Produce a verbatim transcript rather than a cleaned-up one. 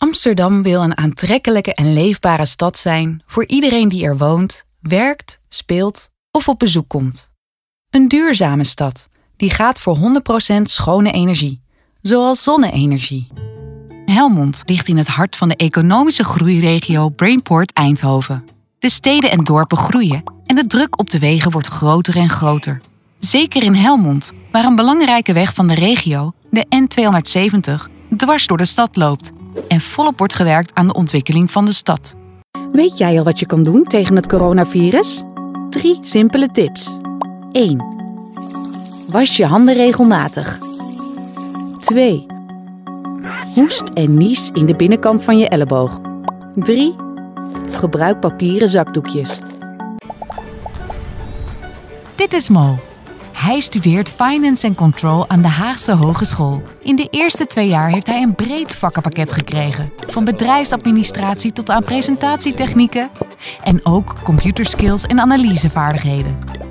Amsterdam wil een aantrekkelijke en leefbare stad zijn voor iedereen die er woont, werkt, speelt of op bezoek komt. Een duurzame stad die gaat voor honderd procent schone energie, zoals zonne-energie. Helmond ligt in het hart van de economische groeiregio Brainport Eindhoven. De steden en dorpen groeien en de druk op de wegen wordt groter en groter. Zeker in Helmond, waar een belangrijke weg van de regio, de N tweehonderdzeventig, dwars door de stad loopt en volop wordt gewerkt aan de ontwikkeling van de stad. Weet jij al wat je kan doen tegen het coronavirus? Drie simpele tips. één. Was je handen regelmatig. twee. Hoest en nies in de binnenkant van je elleboog. drie. Gebruik papieren zakdoekjes. Dit is Mo. Hij studeert Finance and Control aan de Haagse Hogeschool. In de eerste twee jaar heeft hij een breed vakkenpakket gekregen. Van bedrijfsadministratie tot aan presentatietechnieken. En ook computerskills en analysevaardigheden.